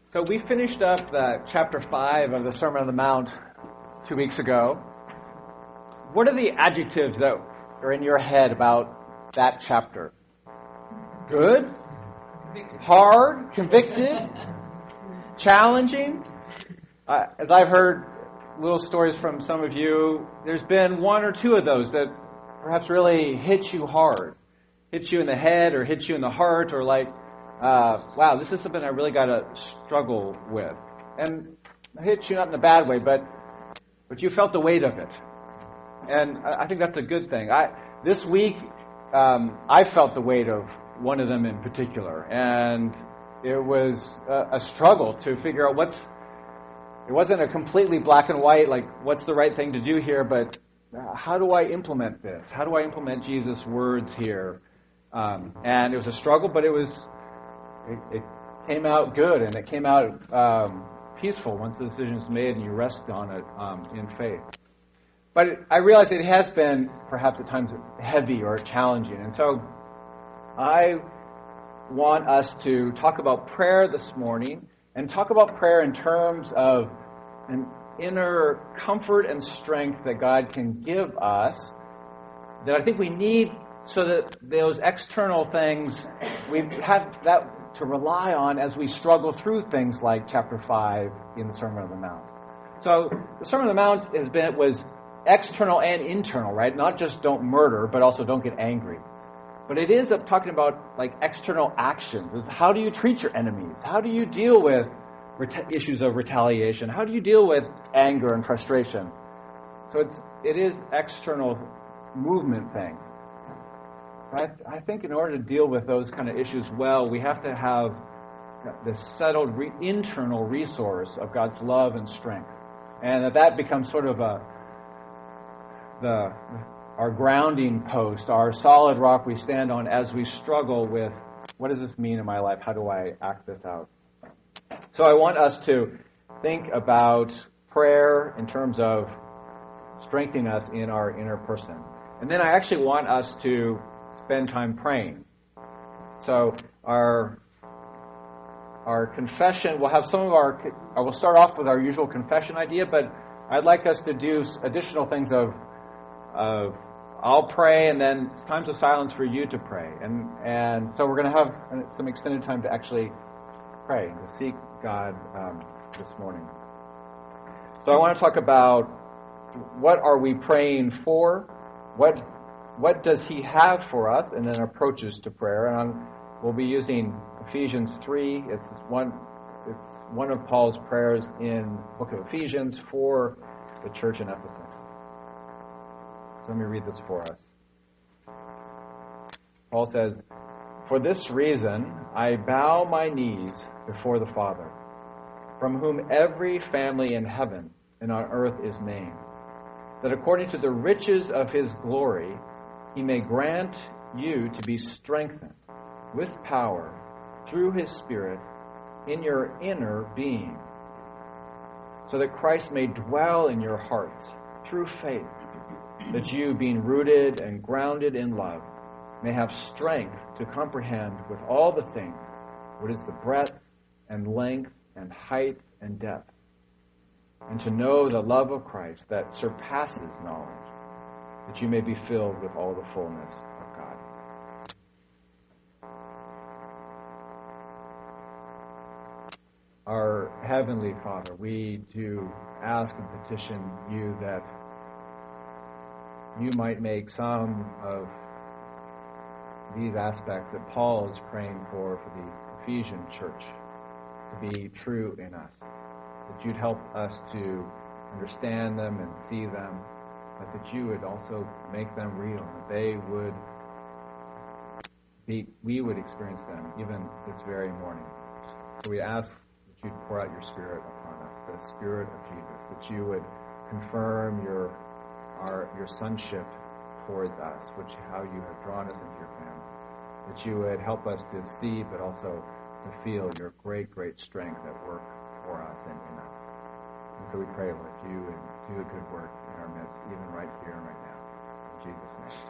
So we finished up chapter 5 of the Sermon on the Mount 2 weeks ago. What are the adjectives that are in your head about that chapter? Good? Hard? Convicted? Challenging? As I've heard little stories from some of you, there's been one or two of those that perhaps really hit you hard. Hit you in the head or hit you in the heart or like, wow, this is something I really got to struggle with. And it hit you not in a bad way, but you felt the weight of it. And I think that's a good thing. This week, I felt the weight of one of them in particular. And it was a struggle to figure out it wasn't a completely black and white, like what's the right thing to do here, but how do I implement this? How do I implement Jesus' words here? And it was a struggle, but it came out good, and it came out peaceful once the decision is made and you rest on it in faith. But I realize it has been perhaps at times heavy or challenging, and so I want us to talk about prayer this morning and talk about prayer in terms of an inner comfort and strength that God can give us that I think we need so that those external things, we have that to rely on as we struggle through things like chapter 5 in the Sermon on the Mount. So the Sermon on the Mount was external and internal, right? Not just don't murder, but also don't get angry. But it is talking about like external actions. How do you treat your enemies? How do you deal with issues of retaliation? How do you deal with anger and frustration? So it is external movement things. I think in order to deal with those kind of issues well, we have to have this settled internal resource of God's love and strength. And that becomes sort of our grounding post, our solid rock we stand on as we struggle with, what does this mean in my life? How do I act this out? So I want us to think about prayer in terms of strengthening us in our inner person. And then I actually want us to spend time praying. So our confession, we'll have we'll start off with our usual confession idea, but I'd like us to do additional things of I'll pray and then times of silence for you to pray. And so we're going to have some extended time to actually pray, to seek God this morning. So I want to talk about what are we praying for, what does He have for us, and then approaches to prayer. And we'll be using Ephesians 3. It's one of Paul's prayers in the book of Ephesians for the church in Ephesus. So let me read this for us. Paul says, "For this reason I bow my knees before the Father, from whom every family in heaven and on earth is named, that according to the riches of His glory He may grant you to be strengthened with power through His Spirit in your inner being, so that Christ may dwell in your hearts through faith, that you, being rooted and grounded in love, may have strength to comprehend with all the saints what is the breadth and length and height and depth, and to know the love of Christ that surpasses knowledge, that you may be filled with all the fullness of God." Our Heavenly Father, we do ask and petition you that you might make some of these aspects that Paul is praying for the Ephesian church to be true in us, that you'd help us to understand them and see them, but that you would also make them real, that we would experience them even this very morning. So we ask that you'd pour out your Spirit upon us, the Spirit of Jesus, that you would confirm your sonship towards us, how you have drawn us into your family, that you would help us to see, but also to feel your great, great strength at work for us and in us. And so we pray, Lord, you would do a good work in our midst, even right here and right now. In Jesus' name.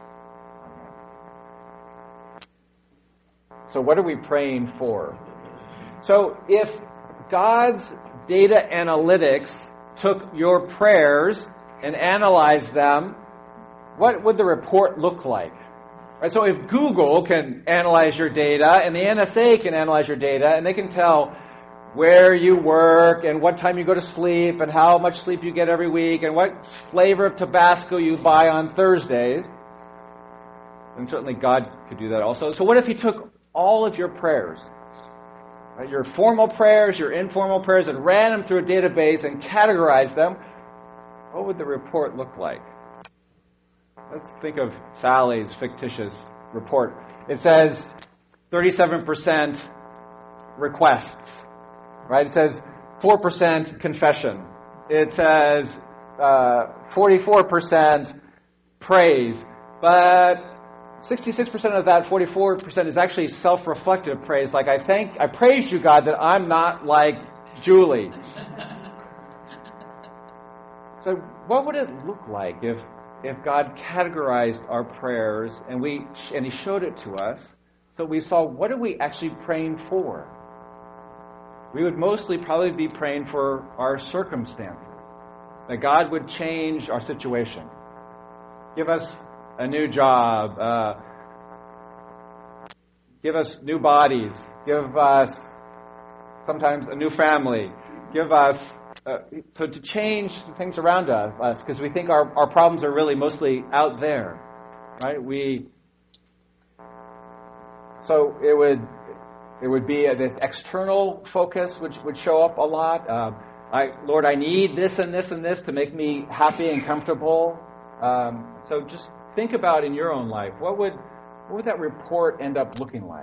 Amen. So what are we praying for? So if God's data analytics took your prayers and analyzed them, what would the report look like? Right, so if Google can analyze your data and the NSA can analyze your data and they can tell where you work and what time you go to sleep and how much sleep you get every week and what flavor of Tabasco you buy on Thursdays, then certainly God could do that also. So what if He took all of your prayers, right, your formal prayers, your informal prayers, and ran them through a database and categorized them? What would the report look like? Let's think of Sally's fictitious report. It says 37% requests, right? It says 4% confession. It says 44% praise. But 66% of that 44% is actually self-reflective praise. Like, I praise you, God, that I'm not like Julie. So what would it look like if God categorized our prayers and He showed it to us, so we saw what are we actually praying for? We would mostly probably be praying for our circumstances, that God would change our situation, give us a new job, give us new bodies, give us sometimes a new family, give us so to change the things around us, because we think our problems are really mostly out there, right? So it would be this external focus which would show up a lot. Lord, I need this and this and this to make me happy and comfortable. So just think about in your own life, what would that report end up looking like?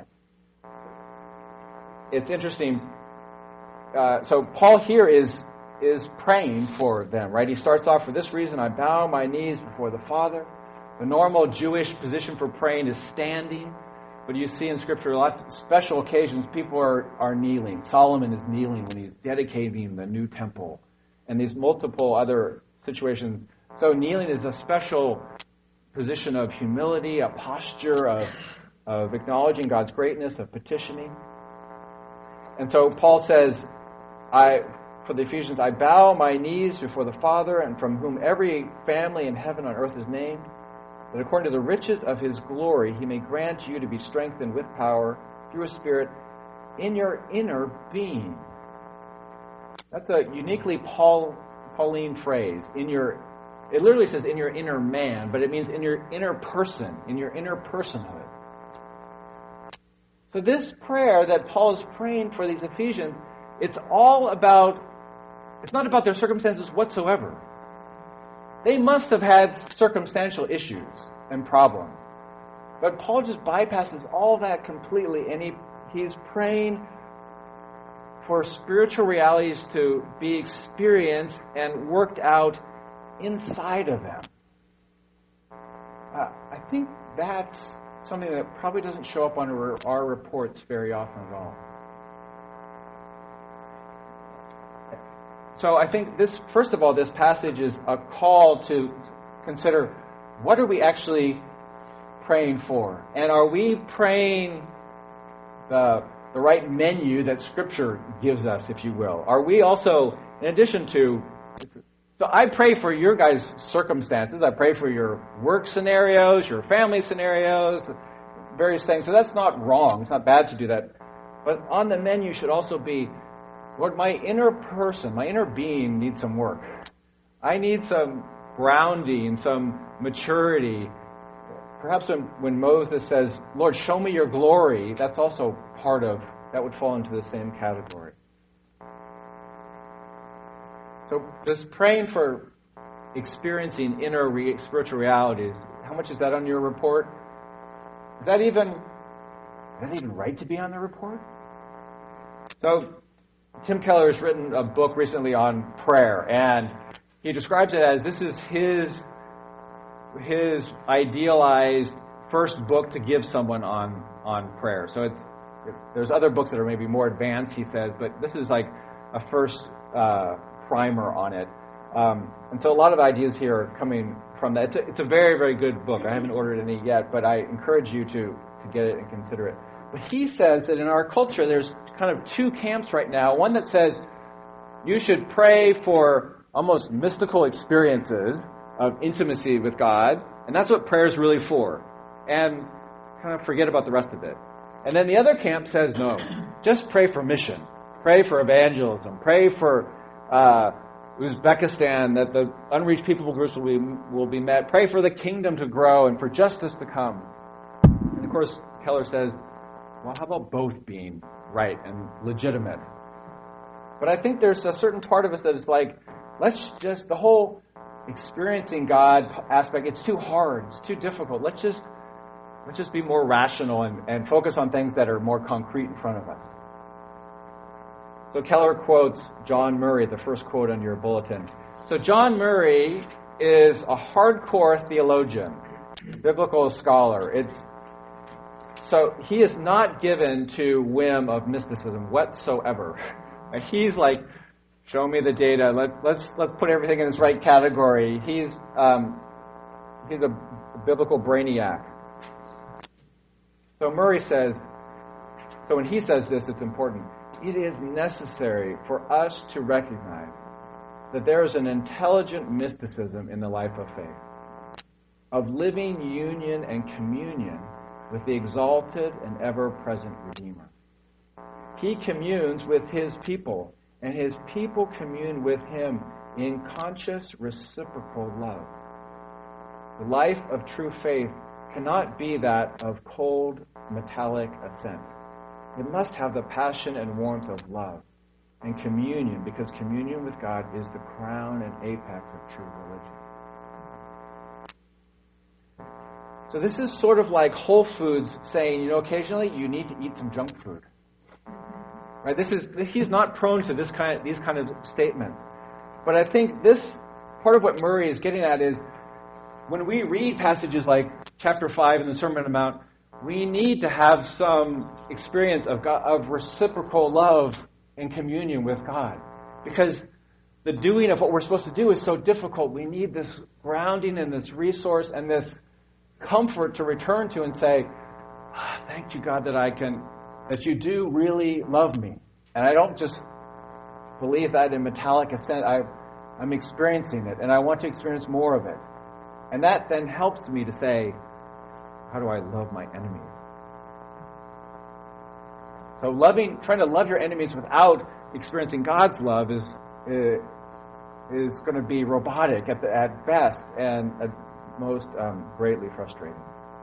It's interesting. So Paul here is praying for them, right? He starts off, for this reason I bow my knees before the Father. The normal Jewish position for praying is standing, but you see in Scripture a lot of special occasions people are kneeling. Solomon is kneeling when he's dedicating the new temple, and these multiple other situations. So kneeling is a special position of humility, a posture of acknowledging God's greatness, of petitioning. And so Paul says, for the Ephesians, I bow my knees before the Father, and from whom every family in heaven and on earth is named, that according to the riches of His glory He may grant you to be strengthened with power through His Spirit in your inner being. That's a uniquely Pauline phrase. It literally says in your inner man, but it means in your inner person, in your inner personhood. So this prayer that Paul is praying for these Ephesians, it's not about their circumstances whatsoever. They must have had circumstantial issues and problems. But Paul just bypasses all that completely, and he's praying for spiritual realities to be experienced and worked out inside of them. I think that's something that probably doesn't show up on our reports very often at all. So I think first of all, this passage is a call to consider, what are we actually praying for? And are we praying the right menu that Scripture gives us, if you will? Are we also, in addition to, so I pray for your guys' circumstances, I pray for your work scenarios, your family scenarios, various things. So that's not wrong. It's not bad to do that. But on the menu should also be, Lord, my inner person, my inner being needs some work. I need some grounding, some maturity. Perhaps when Moses says, Lord, show me your glory, that's also that would fall into the same category. So this praying for experiencing inner spiritual realities, how much is that on your report? Is that even right to be on the report? So Tim Keller has written a book recently on prayer, and he describes it as this is his idealized first book to give someone on prayer. So there's other books that are maybe more advanced, he says, but this is like a first primer on it. And so a lot of ideas here are coming from that. It's a very, very good book. I haven't ordered any yet, but I encourage you to get it and consider it. But he says that in our culture there's kind of two camps right now. One that says you should pray for almost mystical experiences of intimacy with God, and that's what prayer is really for. And kind of forget about the rest of it. And then the other camp says, no, just pray for mission. Pray for evangelism. Pray for Uzbekistan, that the unreached people groups will be met. Pray for the kingdom to grow and for justice to come. And of course, Keller says, well, how about both being right and legitimate? But I think there's a certain part of us that is like, let's just, the whole experiencing God aspect, it's too hard, it's too difficult. Let's just be more rational and focus on things that are more concrete in front of us. So Keller quotes John Murray, the first quote on your bulletin. So John Murray is a hardcore theologian, biblical scholar. So he is not given to whim of mysticism whatsoever. And he's like, show me the data. Let's put everything in its right category. He's a biblical brainiac. So Murray says, so when he says this, it's important. It is necessary for us to recognize that there is an intelligent mysticism in the life of faith, of living union and communion with the exalted and ever-present Redeemer. He communes with his people, and his people commune with him in conscious reciprocal love. The life of true faith cannot be that of cold, metallic assent. It must have the passion and warmth of love and communion, because communion with God is the crown and apex of true religion. So this is sort of like Whole Foods saying, occasionally you need to eat some junk food. Right? He's not prone to these kind of statements. But I think this part of what Murray is getting at is when we read passages like chapter 5 in the Sermon on the Mount, we need to have some experience of God, of reciprocal love and communion with God. Because the doing of what we're supposed to do is so difficult. We need this grounding and this resource and this comfort to return to and say, thank you, God, that you do really love me. And I don't just believe that in metallic assent. I'm experiencing it, and I want to experience more of it. And that then helps me to say, how do I love my enemies? So trying to love your enemies without experiencing God's love is going to be robotic at best and at most greatly frustrating.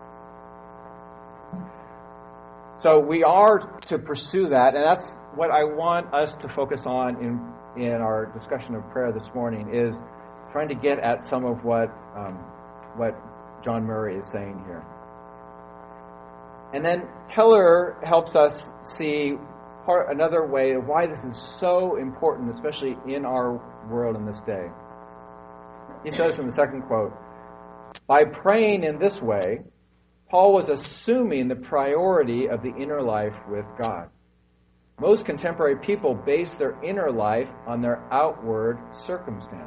So we are to pursue that, and that's what I want us to focus on in our discussion of prayer this morning, is trying to get at some of what John Murray is saying here. And then Keller helps us see another way of why this is so important, especially in our world in this day. He says in the second quote, by praying in this way, Paul was assuming the priority of the inner life with God. Most contemporary people base their inner life on their outward circumstances.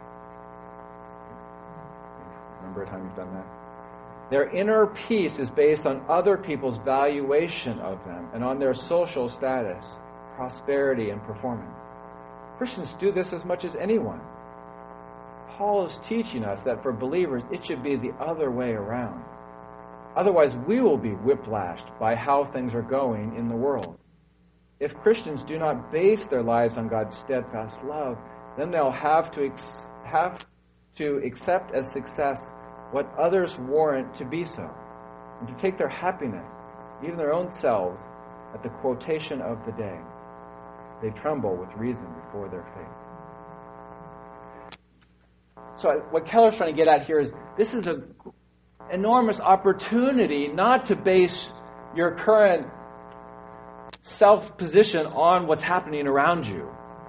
Remember a time you've done that? Their inner peace is based on other people's valuation of them and on their social status, prosperity, and performance. Christians do this as much as anyone. Paul is teaching us that for believers, it should be the other way around. Otherwise, we will be whiplashed by how things are going in the world. If Christians do not base their lives on God's steadfast love, then they'll have to accept as success what others warrant to be so, and to take their happiness, even their own selves, at the quotation of the day. They tremble with reason before their faith. So what Keller's trying to get at here is this is an enormous opportunity not to base your current self-position on what's happening around you.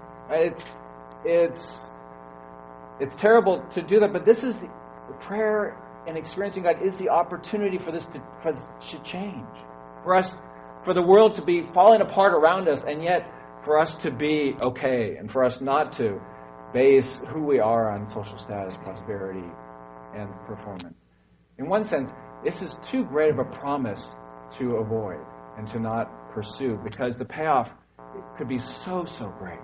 It's terrible to do that, but this is the prayer and experiencing God is the opportunity for this to change. For the world to be falling apart around us, and yet for us to be okay, and for us not to base who we are on social status, prosperity, and performance. In one sense, this is too great of a promise to avoid and to not pursue, because the payoff could be so, so great.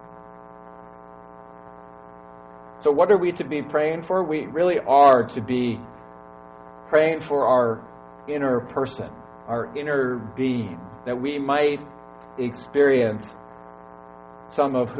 So what are we to be praying for? We really are to be praying for our inner person, our inner being, that we might experience some of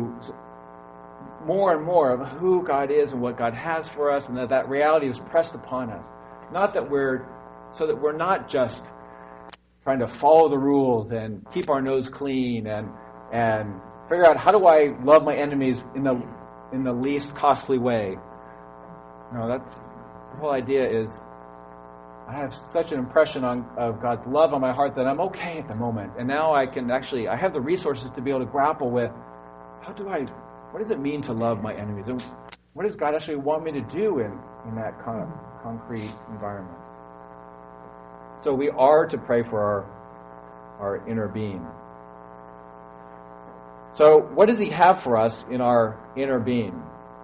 more and more of who God is and what God has for us, and that reality is pressed upon us. So that we're not just trying to follow the rules and keep our nose clean and figure out, how do I love my enemies in the least costly way? No, that's the whole idea. Is I have such an impression of God's love on my heart that I'm okay at the moment, and now I have the resources to be able to grapple with, what does it mean to love my enemies, and what does God actually want me to do in that kind of concrete environment? So we are to pray for our inner being. So what does he have for us in our inner being?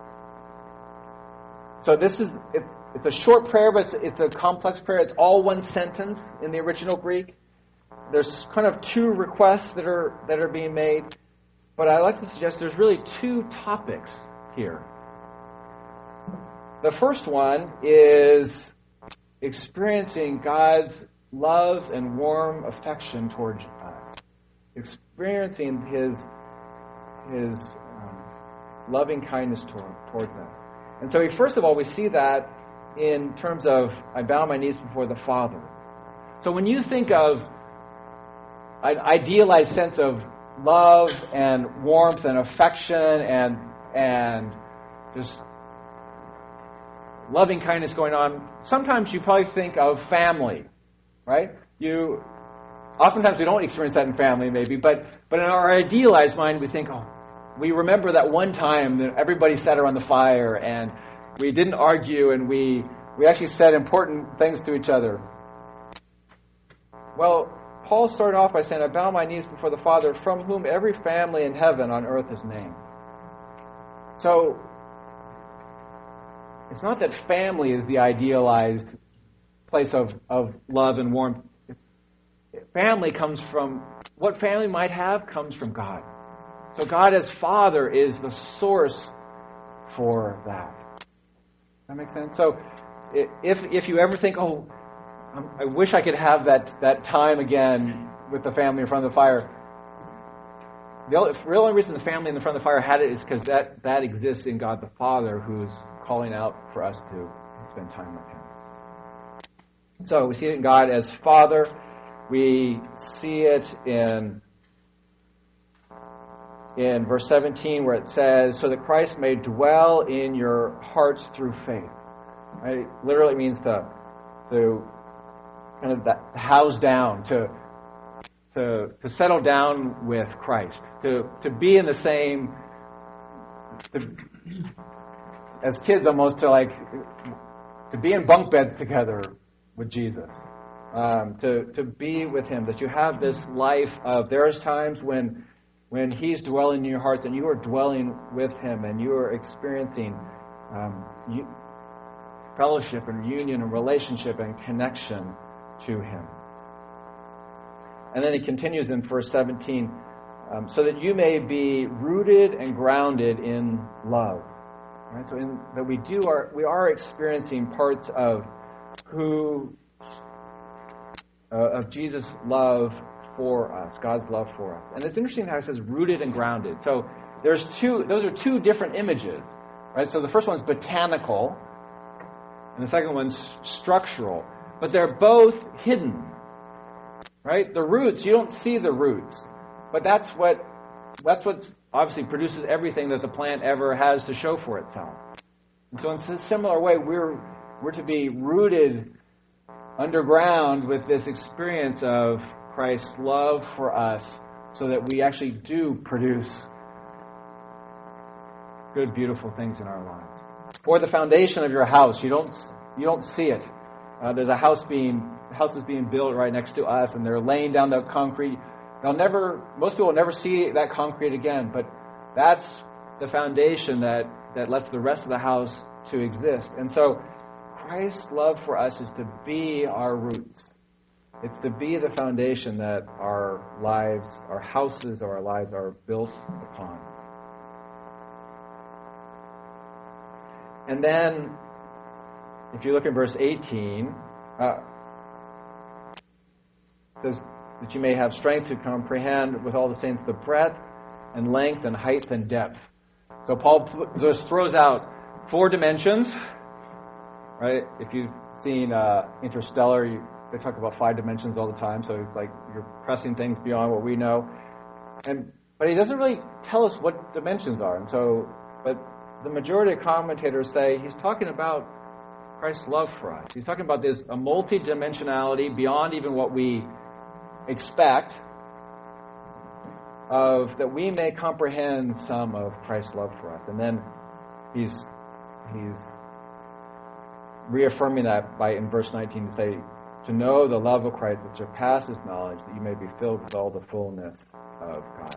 So it's a short prayer, but it's a complex prayer. It's all one sentence in the original Greek. There's kind of two requests that are being made, but I like to suggest there's really two topics here. The first one is experiencing God's love and warm affection towards us, experiencing His loving kindness towards us. And so first of all, we see that in terms of, I bow my knees before the Father. So when you think of an idealized sense of love and warmth and affection and just loving kindness going on, sometimes you probably think of family, right? Oftentimes we don't experience that in family, maybe, but in our idealized mind, we remember that one time that everybody sat around the fire and we didn't argue and we actually said important things to each other. Well, Paul started off by saying, I bow my knees before the Father, from whom every family in heaven on earth is named. So, it's not that family is the idealized place of love and warmth. Family comes from, what family might have comes from God. So God as Father is the source for that. Does that make sense? So if you ever think, I wish I could have that time again with the family in front of the fire, the real only reason the family in the front of the fire had it is because that exists in God the Father, who's calling out for us to spend time with Him. So we see it in God as Father. We see it in verse 17 where it says, so that Christ may dwell in your hearts through faith. Right? It literally means to kind of house down, to settle down with Christ, to be in the same, as kids almost, to be in bunk beds together with Jesus, to be with Him, that you have this life of, there's times when He's dwelling in your hearts and you are dwelling with Him and you are experiencing fellowship and union and relationship and connection to Him. And then he continues in verse 17, so that you may be rooted and grounded in love. Right? So that we are experiencing parts of of Jesus' love for us, God's love for us. And it's interesting how it says rooted and grounded. So those are two different images, right? So the first one's botanical, and the second one's structural, but they're both hidden, right? The roots, you don't see the roots, but that's what obviously produces everything that the plant ever has to show for itself. And so in a similar way, we're to be rooted underground with this experience of Christ's love for us, so that we actually do produce good, beautiful things in our lives. Or the foundation of your house, you don't see it. There's a house is being built right next to us, and they're laying down the concrete. Most people will never see that concrete again, but that's the foundation that lets the rest of the house to exist. And so Christ's love for us is to be our roots, It's to be the foundation that our lives, our houses, or our lives are built upon. And then, if you look at verse 18, it says that you may have strength to comprehend with all the saints the breadth and length and height and depth. So Paul just throws out 4 dimensions, right? If you've seen Interstellar, they talk about 5 dimensions all the time, so it's like you're pressing things beyond what we know. But he doesn't really tell us what dimensions are. But the majority of commentators say he's talking about Christ's love for us. He's talking about a multi-dimensionality beyond even what we expect, of that we may comprehend some of Christ's love for us. And then he's reaffirming that in verse 19 to say, to know the love of Christ that surpasses knowledge, that you may be filled with all the fullness of God.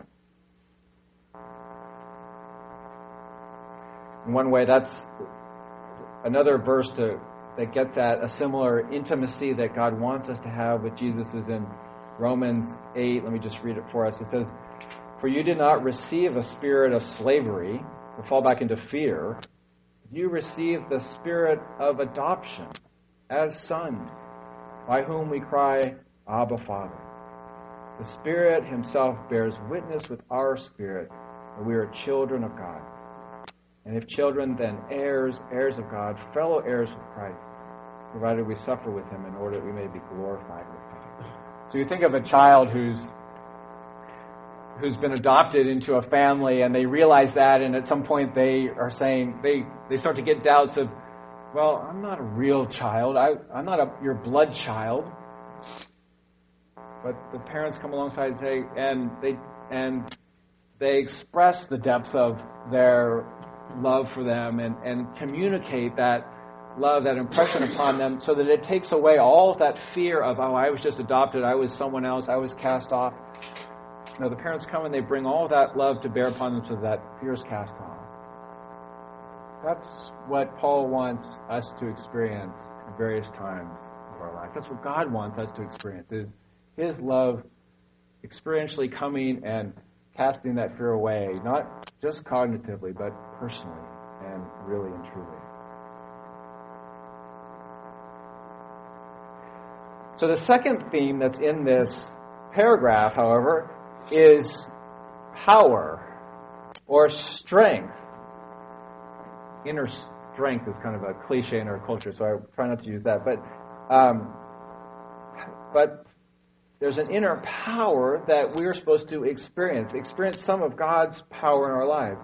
In one way, that's another verse that gets at a similar intimacy that God wants us to have with Jesus is in Romans 8. Let me just read it for us. It says, for you did not receive a spirit of slavery to fall back into fear. You received the spirit of adoption as sons, by whom we cry, Abba, Father. The Spirit himself bears witness with our spirit that we are children of God. And if children, then heirs, heirs of God, fellow heirs with Christ, provided we suffer with him in order that we may be glorified with him. So you think of a child who's been adopted into a family, and they realize that, and at some point they are saying, they start to get doubts of, well, I'm not a real child. I'm not your blood child. But the parents come alongside and say, and they express the depth of their love for them and communicate that love, that impression upon them, so that it takes away all of that fear of, oh, I was just adopted, I was someone else, I was cast off. No, the parents come and they bring all that love to bear upon them so that fear is cast off. That's what Paul wants us to experience at various times of our life. That's what God wants us to experience, is his love experientially coming and casting that fear away, not just cognitively, but personally and really and truly. So the second theme that's in this paragraph, however, is power or strength. Inner strength is kind of a cliche in our culture, so I try not to use that. But there's an inner power that we're supposed to experience some of God's power in our lives.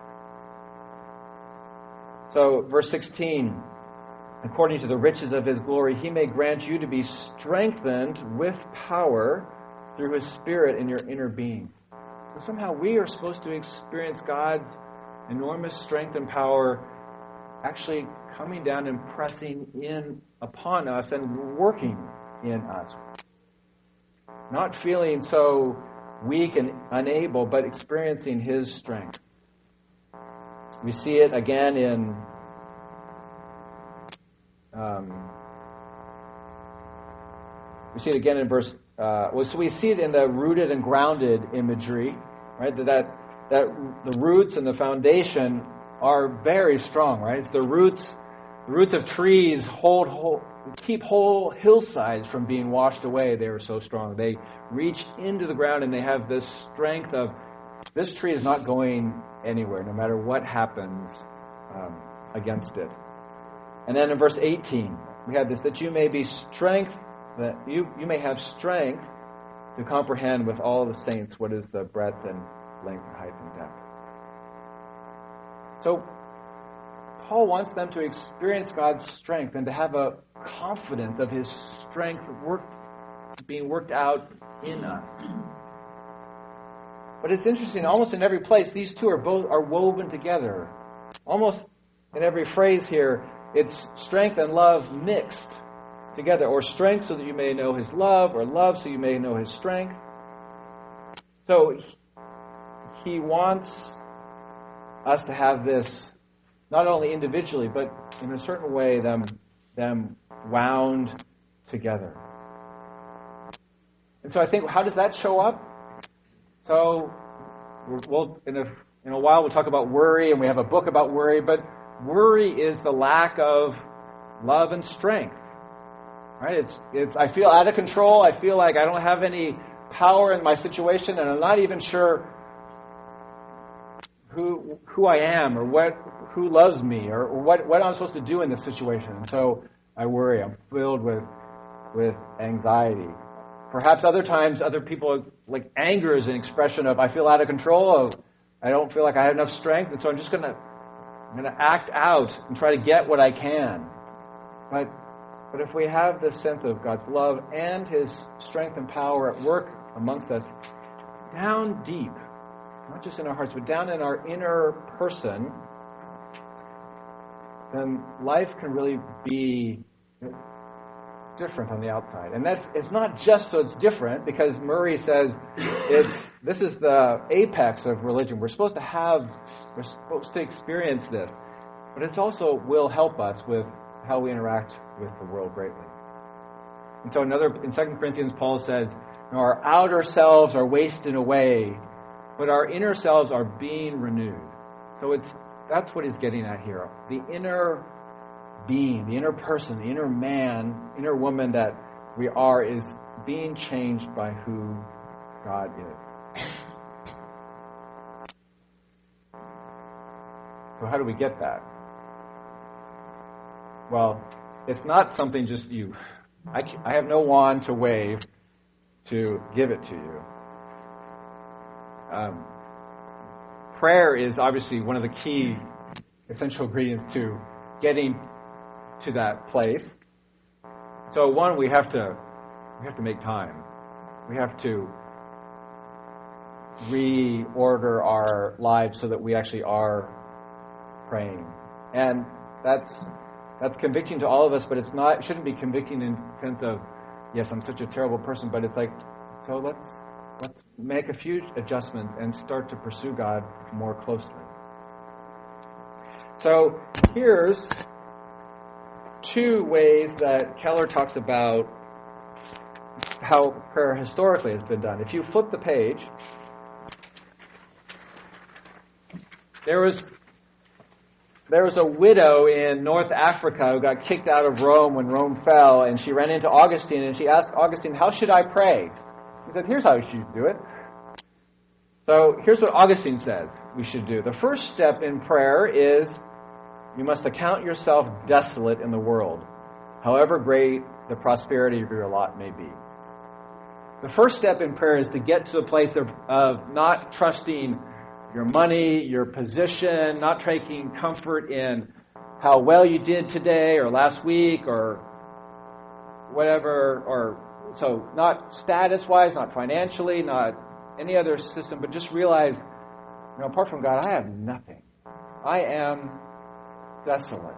So, verse 16, according to the riches of his glory, he may grant you to be strengthened with power through his Spirit in your inner being. So somehow we are supposed to experience God's enormous strength and power actually coming down and pressing in upon us and working in us. Not feeling so weak and unable, but experiencing his strength. We see it again in verse. So we see it in the rooted and grounded imagery, right? That the roots and the foundation are very strong, right? It's the roots of trees keep whole hillsides from being washed away. They are so strong. They reach into the ground and they have this strength of, this tree is not going anywhere, no matter what happens against it. And then in verse 18, we have this, that you may be strength, that you may have strength to comprehend with all the saints what is the breadth and length and height and depth. So Paul wants them to experience God's strength and to have a confidence of his strength being worked out in us. But it's interesting, almost in every place, these two are woven together. Almost in every phrase here, it's strength and love mixed together, or strength so that you may know his love, or love so you may know his strength. So he wants us to have this, not only individually, but in a certain way, them wound together. And so I think, how does that show up? So we'll in a while we'll talk about worry, and we have a book about worry, but worry is the lack of love and strength. Right? It's I feel out of control. I feel like I don't have any power in my situation, and I'm not even sure who I am, or who loves me, or what I'm supposed to do in this situation. And so I worry. I'm filled with anxiety. Perhaps other times, other people, like anger is an expression of I feel out of control, of I don't feel like I have enough strength, and so I'm gonna act out and try to get what I can. But if we have this sense of God's love and His strength and power at work amongst us, down deep, not just in our hearts, but down in our inner person, then life can really be different on the outside. And it's not just so it's different, because Murray says this is the apex of religion. We're supposed to experience this, but it also will help us with how we interact with the world greatly. And so in 2 Corinthians, Paul says, our outer selves are wasting away, but our inner selves are being renewed. So that's what he's getting at here. The inner being, the inner person, the inner man, inner woman that we are is being changed by who God is. So how do we get that? Well, it's not something just you. I have no wand to wave to give it to you. Prayer is obviously one of the key essential ingredients to getting to that place. So one, we have to make time. We have to reorder our lives so that we actually are praying. And that's convicting to all of us, but it shouldn't be convicting in the sense of, yes, I'm such a terrible person, but it's like, so let's make a few adjustments and start to pursue God more closely. So here's 2 ways that Keller talks about how prayer historically has been done. If you flip the page, there was a widow in North Africa who got kicked out of Rome when Rome fell, and she ran into Augustine, and she asked Augustine, how should I pray? He said, here's how you should do it. So here's what Augustine says we should do. The first step in prayer is you must account yourself desolate in the world, however great the prosperity of your lot may be. The first step in prayer is to get to the place of not trusting your money, your position, not taking comfort in how well you did today or last week or whatever, or so not status-wise, not financially, not any other system, but just realize, apart from God, I have nothing. I am desolate.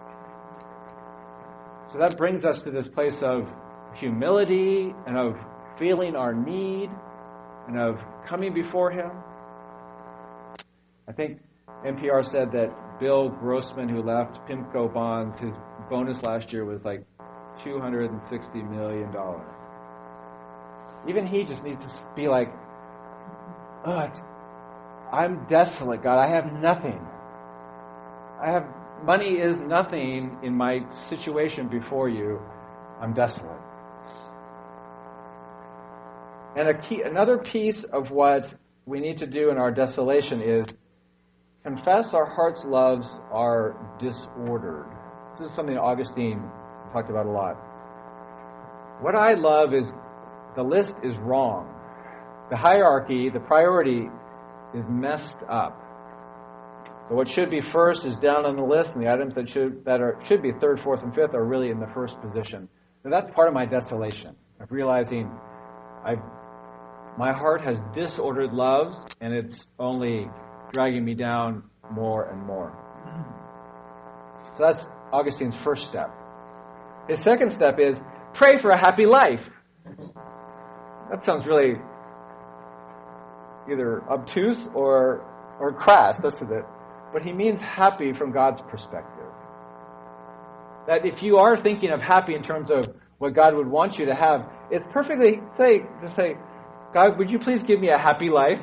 So that brings us to this place of humility and of feeling our need and of coming before Him. I think NPR said that Bill Grossman, who left PIMCO Bonds, his bonus last year was like $260 million. Even he just needs to be like, I'm desolate, God. I have nothing. Money is nothing in my situation before you. I'm desolate. And another piece of what we need to do in our desolation is confess our heart's loves are disordered. This is something Augustine talked about a lot. What I love is, the list is wrong. The hierarchy, the priority is messed up. So what should be first is down on the list, and the items that should be third, fourth, and fifth are really in the first position. So that's part of my desolation, of realizing my heart has disordered loves, and it's only dragging me down more and more. So that's Augustine's first step. His second step is pray for a happy life. That sounds really either obtuse or crass, doesn't it? But he means happy from God's perspective. That if you are thinking of happy in terms of, what God would want you to have, it's perfectly safe to say, God, would you please give me a happy life?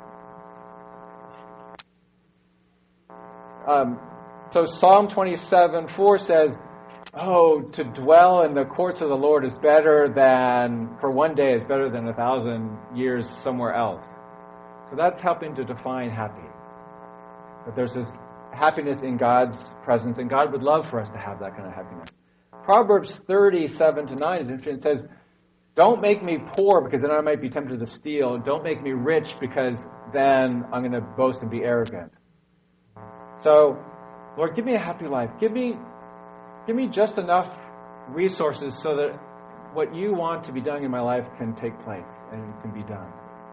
So Psalm 27:4 says, to dwell in the courts of the Lord is better than, for one day is better than 1,000 years somewhere else. So that's helping to define happy. That there's this happiness in God's presence, and God would love for us to have that kind of happiness. Proverbs 30:7-9 is interesting. It says, don't make me poor because then I might be tempted to steal. Don't make me rich because then I'm going to boast and be arrogant. So, Lord, give me a happy life. Give me just enough resources so that what you want to be done in my life can take place and can be done.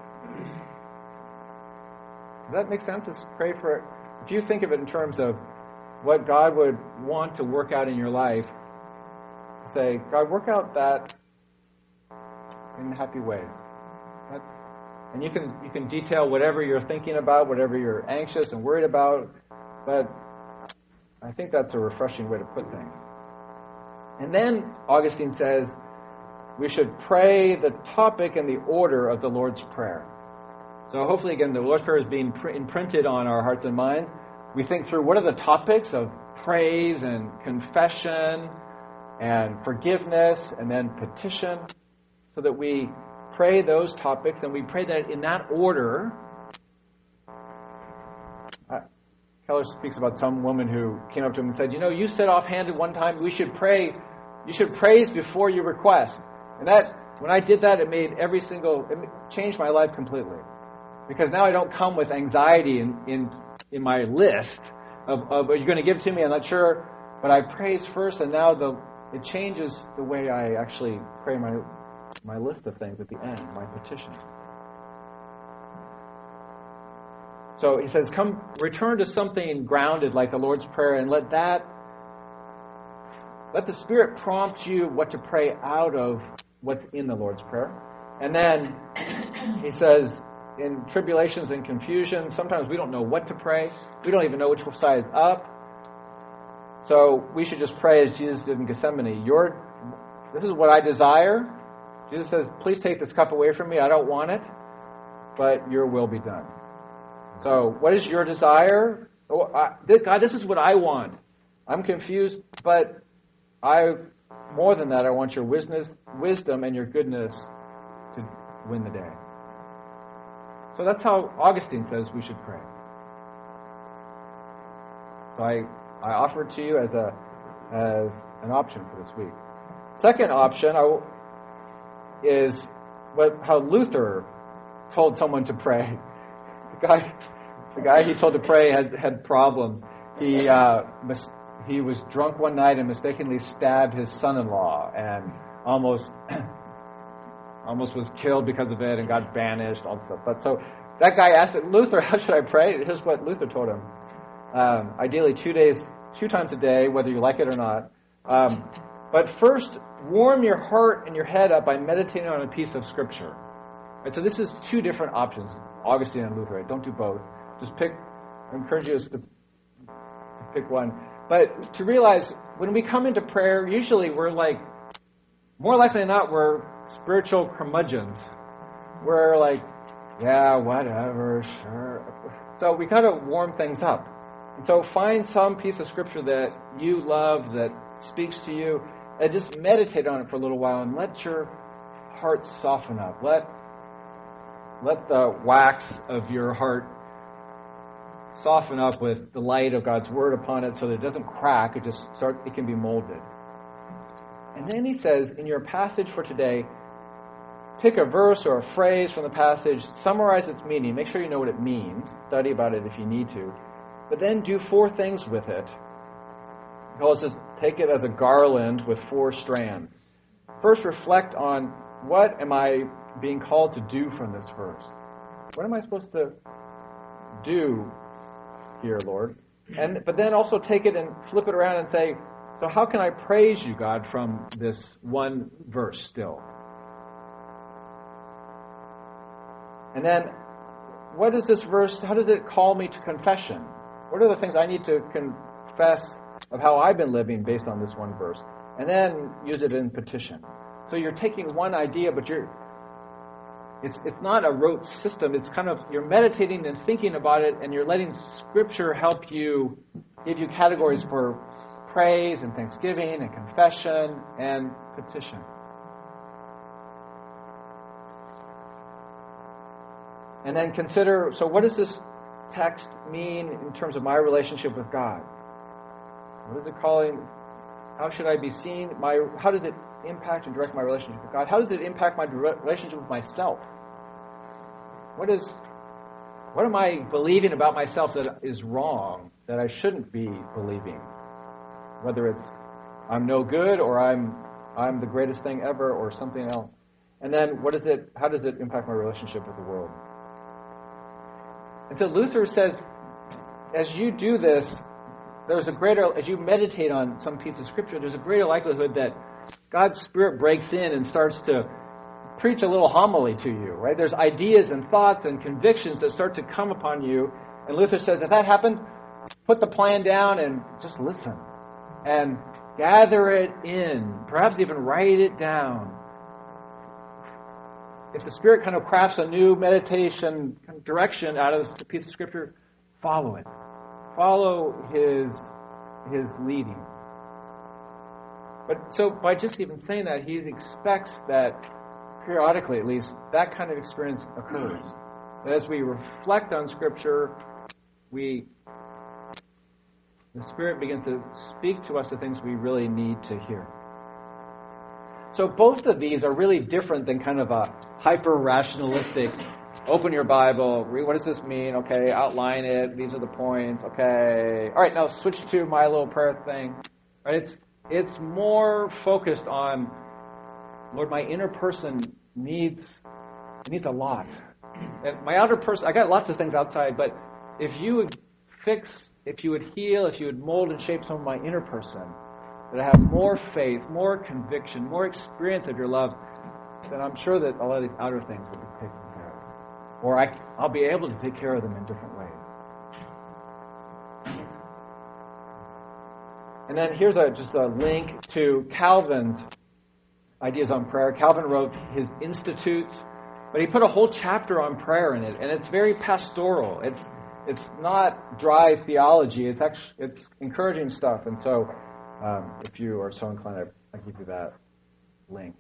Does that make sense? Let's pray for it. If you think of it in terms of what God would want to work out in your life, say, God, work out that in happy ways. And you can detail whatever you're thinking about, whatever you're anxious and worried about, but I think that's a refreshing way to put things. And then Augustine says we should pray the topic and the order of the Lord's Prayer. So hopefully, again, the Lord's Prayer is being imprinted on our hearts and minds. We think through what are the topics of praise and confession and forgiveness and then petition, so that we pray those topics and we pray that in that order. Keller speaks about some woman who came up to him and said, you said offhanded one time, you should praise before you request. And that, when I did that, it changed my life completely. Because now I don't come with anxiety in my list of are you going to give it to me? I'm not sure. But I praise first, and now it changes the way I actually pray my list of things at the end, my petition. So he says, come return to something grounded like the Lord's Prayer, and let the Spirit prompt you what to pray out of what's in the Lord's Prayer. And then he says, in tribulations and confusion, sometimes we don't know what to pray. We don't even know which side is up. So we should just pray as Jesus did in Gethsemane. This is what I desire. Jesus says, please take this cup away from me. I don't want it, but your will be done. So what is your desire? God, this is what I want. I'm confused, but more than that, I want your wisdom and your goodness to win the day. So that's how Augustine says we should pray. So I offer it to you as an option for this week. Second option is how Luther told someone to pray. The guy he told to pray had problems. He was drunk one night and mistakenly stabbed his son-in-law and almost was killed because of it and got banished, all this stuff. But so that guy asked Luther, how should I pray? Here's what Luther told him. Ideally 2 times a day, whether you like it or not. But first, warm your heart and your head up by meditating on a piece of Scripture. Right, so this is 2 different options, Augustine and Luther. Right? Don't do both. Just pick. I encourage you to pick one. But to realize, when we come into prayer, usually we're like, more likely than not, we're spiritual curmudgeons. We're like, yeah, whatever, sure. So we got to warm things up. And so find some piece of Scripture that you love, that speaks to you, and just meditate on it for a little while and let your heart soften up. Let the wax of your heart soften up with the light of God's Word upon it so that it doesn't crack, it can be molded. And then he says, in your passage for today, pick a verse or a phrase from the passage, summarize its meaning, make sure you know what it means, study about it if you need to, but then do 4 things with it. Paul says, take it as a garland with 4 strands. First, reflect on what am I being called to do from this verse? What am I supposed to do here, Lord? But then also take it and flip it around and say, so how can I praise you, God, from this one verse still? And then, what is this verse, how does it call me to confession? What are the things I need to confess of how I've been living based on this one verse? and then use it in petition. So you're taking one idea, but it's not a rote system. It's kind of, you're meditating and thinking about it, and you're letting Scripture help you, give you categories for praise and thanksgiving and confession and petition. And then consider, so what does this text mean in terms of my relationship with God? What is it calling? How should I be seen? How does it impact and direct my relationship with God? How does it impact my relationship with myself? What am I believing about myself that is wrong, that I shouldn't be believing? Whether it's I'm no good, or I'm the greatest thing ever, or something else. And then how does it impact my relationship with the world? And so Luther says, as you do this, as you meditate on some piece of Scripture, there's a greater likelihood that God's Spirit breaks in and starts to preach a little homily to you, right? There's ideas and thoughts and convictions that start to come upon you. And Luther says, if that happens, put the plan down and just listen. And gather it in. Perhaps even write it down. If the Spirit kind of crafts a new meditation direction out of the piece of Scripture, follow it. Follow His leading. But so by just even saying that, he expects that periodically, at least, that kind of experience occurs. That as we reflect on Scripture, the Spirit begins to speak to us the things we really need to hear. So both of these are really different than kind of a hyper-rationalistic, open your Bible, read what does this mean, okay, outline it, these are the points, okay, all right, now switch to my little prayer thing. Right? It's more focused on, Lord, my inner person needs a lot. And my outer person, I got lots of things outside, but if you would heal, if you would mold and shape some of my inner person, that I have more faith, more conviction, more experience of your love, then I'm sure that a lot of these outer things will be taken care of. Or I'll be able to take care of them in different ways. And then here's just a link to Calvin's ideas on prayer. Calvin wrote his Institutes, but he put a whole chapter on prayer in it, and it's very pastoral. It's not dry theology. It's encouraging stuff. And so, if you are so inclined, I give you that link.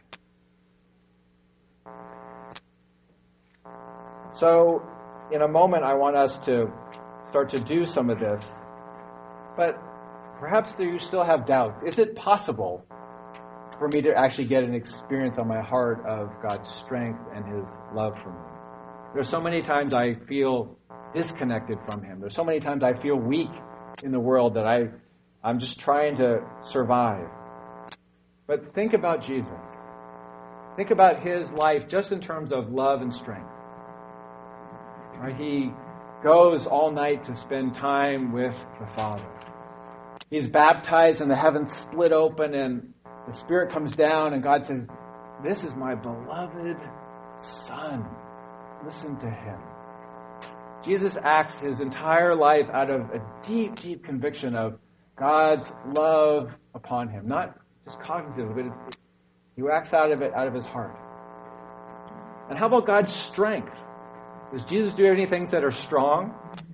So, in a moment, I want us to start to do some of this, but perhaps you still have doubts. Is it possible for me to actually get an experience on my heart of God's strength and His love for me? There's so many times I feel disconnected from Him. There's so many times I feel weak in the world that I'm just trying to survive. But think about Jesus. Think about His life just in terms of love and strength. Right? He goes all night to spend time with the Father. He's baptized and the heavens split open and the Spirit comes down and God says, "This is my beloved Son. Listen to Him." Jesus acts His entire life out of a deep, deep conviction of God's love upon Him. Not just cognitively, but He acts out of it, out of His heart. And how about God's strength? Does Jesus do any things that are strong?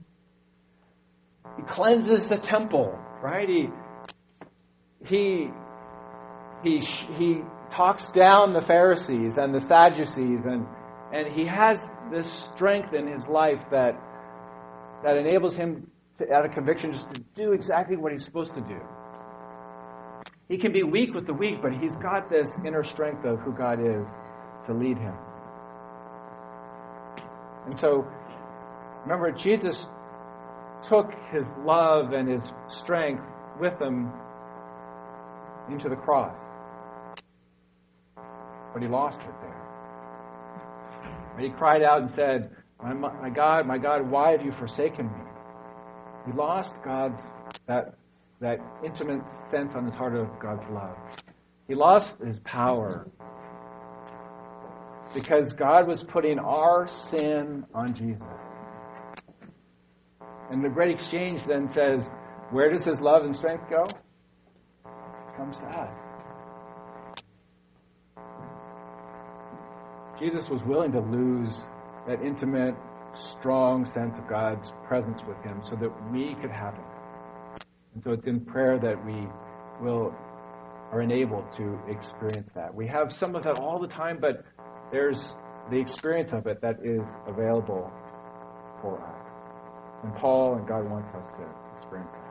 He cleanses the temple, right? He talks down the Pharisees and the Sadducees, and He has this strength in His life that enables Him to, out of conviction, just to do exactly what He's supposed to do. He can be weak with the weak, but He's got this inner strength of who God is to lead Him. And so, remember, Jesus took His love and His strength with Him into the cross. But He lost it there. And He cried out and said, my God, why have you forsaken me?" He lost that intimate sense on His heart of God's love. He lost His power because God was putting our sin on Jesus. And the great exchange then says, where does His love and strength go? It comes to us. Jesus was willing to lose that intimate, strong sense of God's presence with him so that we could have it. And so it's in prayer that we are enabled to experience that. We have some of that all the time, but there's the experience of it that is available for us. And Paul and God wants us to experience that.